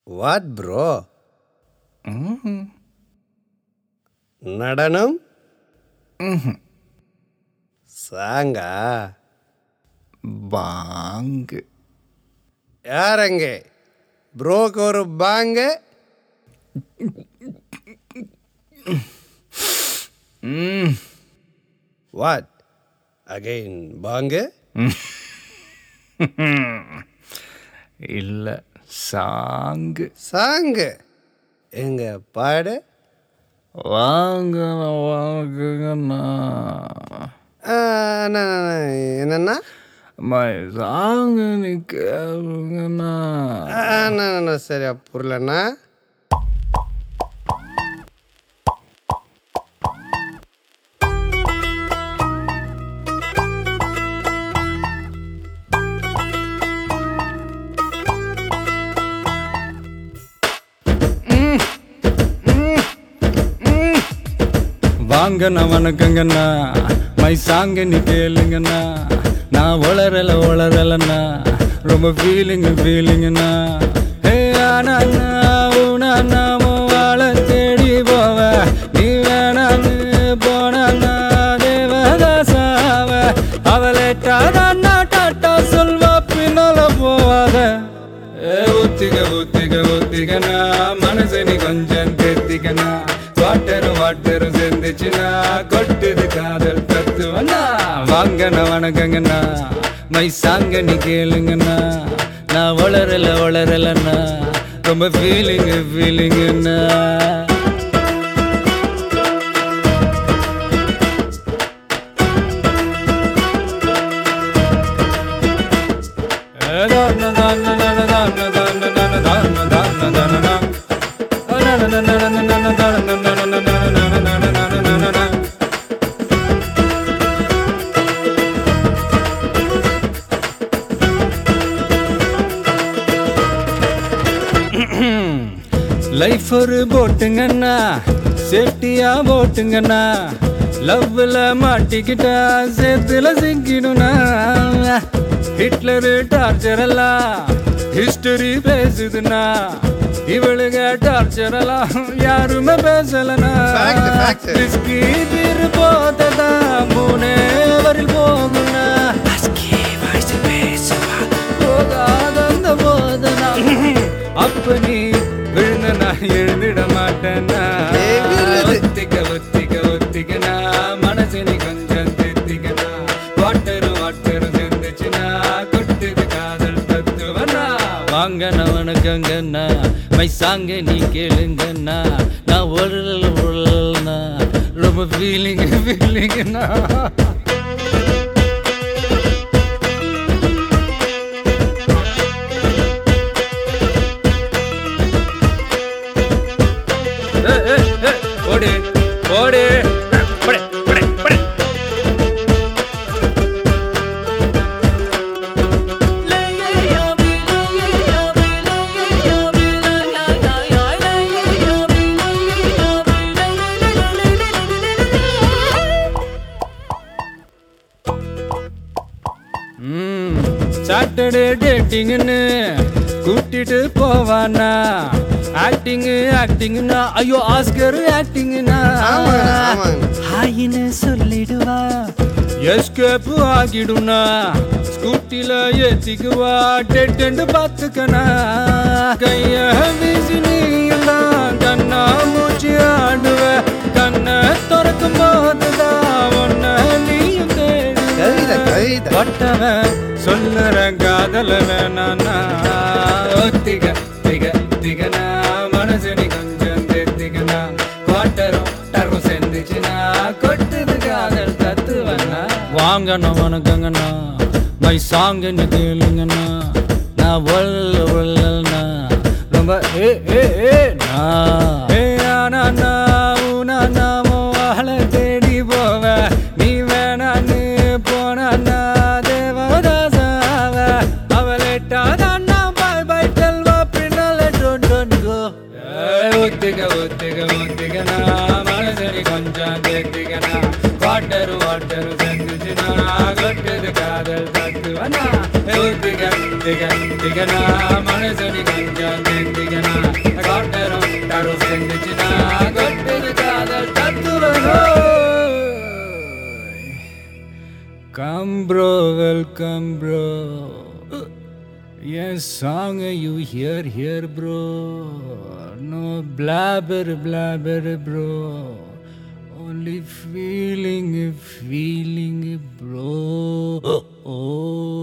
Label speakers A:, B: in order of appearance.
A: What bro? நடனம் சாங்கா?
B: பாங்கு.
A: யாரங்க ப்ரோக்கு ஒரு பாங்கு? வாட் அகைன் பாங்கு?
B: இல்லை, சாங்கு.
A: சாங்கு எங்க பாடு?
B: வாங்க வாங்குங்கண்ணா.
A: என்னண்ணா?
B: மை சாங்கு நீ கேளுங்கண்ணா.
A: சரியா புரியலண்ணா.
B: வாங்கண்ணா வணக்கங்கண்ணா, மை சாங்க நீ கேளுங்கண்ணா. நான் வளரலண்ணா, ரொம்ப ஃபீலிங்குண்ணா. ஹே ஆனா நாம வாழ தேடி போவ, நீ வேணான்னு போனா தேவதாசாவ. அவளேட்டாதான் டாட்டா சொல்வா, பின்னால போவாத. ஊத்திக்கண்ணா, மனசை நீ கொஞ்சம் தேத்திக்கண்ணா. வாட்டரும் சேர்ந்துச்சுன்னா கொட்டுது காதல் தத்துவண்ணா. வாங்கண்ணா வணக்கங்கண்ணா, மை சாங்க நீ கேளுங்கண்ணா. நான் வளரலண்ணா, ரொம்ப ஃபீலிங்குண்ணா. லைஃப் ஒரு போட்டுங்கண்ணா, சேஃப்டியா போட்டுங்கண்ணா. லவ்ல மாட்டிக்கிட்டா சேத்துல சிக்கிடும்னா. ஹிட்லரு டார்ச்சர் எல்லாம் ஹிஸ்டரி பேசுதுன்னா, இவளுங்க டார்ச்சர் எல்லாம் யாருமே பேசலனா. போதா மூணே வரில் போகுண்ணா. போகாத போதனா அப்ப நீ விழுந்தனா எழுந்திட மாட்டேன்னா. ஒத்திக்கனா மனசு நீ கொஞ்சம் திருத்திக்கனா. வாட்டரும் சேர்ந்துச்சுன்னா கொட்டுது காதல் தத்துவனா. வாங்கண்ணா வணக்கங்கண்ணா, மை சாங்க நீ கேளுங்கண்ணா. நான் ஒருனா ரொம்ப ஃபீலிங்குண்ணா. ஓடு ஓடு சாட்டர்டே டேட்டிங்னு கூட்டிட்டு போவானா. ஆக்டிங்னா ஐயோ ஆஸ்கர் ஆக்டிங்னா. ஹாயின்னு சொல்லிடுவா, எஸ்கேப் ஆகிடுனா. ஸ்கூட்டில ஏத்திக்குவா, டெட் பாத்துக்கனா. கைய வீசி நீ எல்லாம் கண்ணா மூச்சு ஆடுவ. கண்ணை திறக்கும் போதுதான் ஒன்ன நீயும் தேடுவன். சொல்லுற காதல வேணானா. ஒத்திக்கனா மனசு நீ கொஞ்சம் தேத்திக்கனா. வாட்டரும் சேர்ந்துச்சுன்னா கொட்டுது காதல் தத்துவனா. வாங்கண்ணா வணக்கங்கண்ணா, மை சாங்க நீ கேளுங்கண்ணா. நான் வளரலண்ணா, ரொம்ப நாம வாழ தேடி போவ, நீ வேணான்னு போனா தேவதாசாவ. அவளேட்டாதான் பை டெல்வா, பின்னால டோன்ட் கோ. ஒத்திக்கனா மனசு நீ கொஞ்சம் தேத்திக்கனா. வாட்டரும் சேர்ந்துச்சுன்னா கொட்டுது காதல் தத்துவனா. ஒத்திக்கனா மனசு நீ கொஞ்சம் தேத்திக்கனா. Come bro, welcome bro. Yes, song you hear bro. No blabber bro. Only feeling bro. Oh.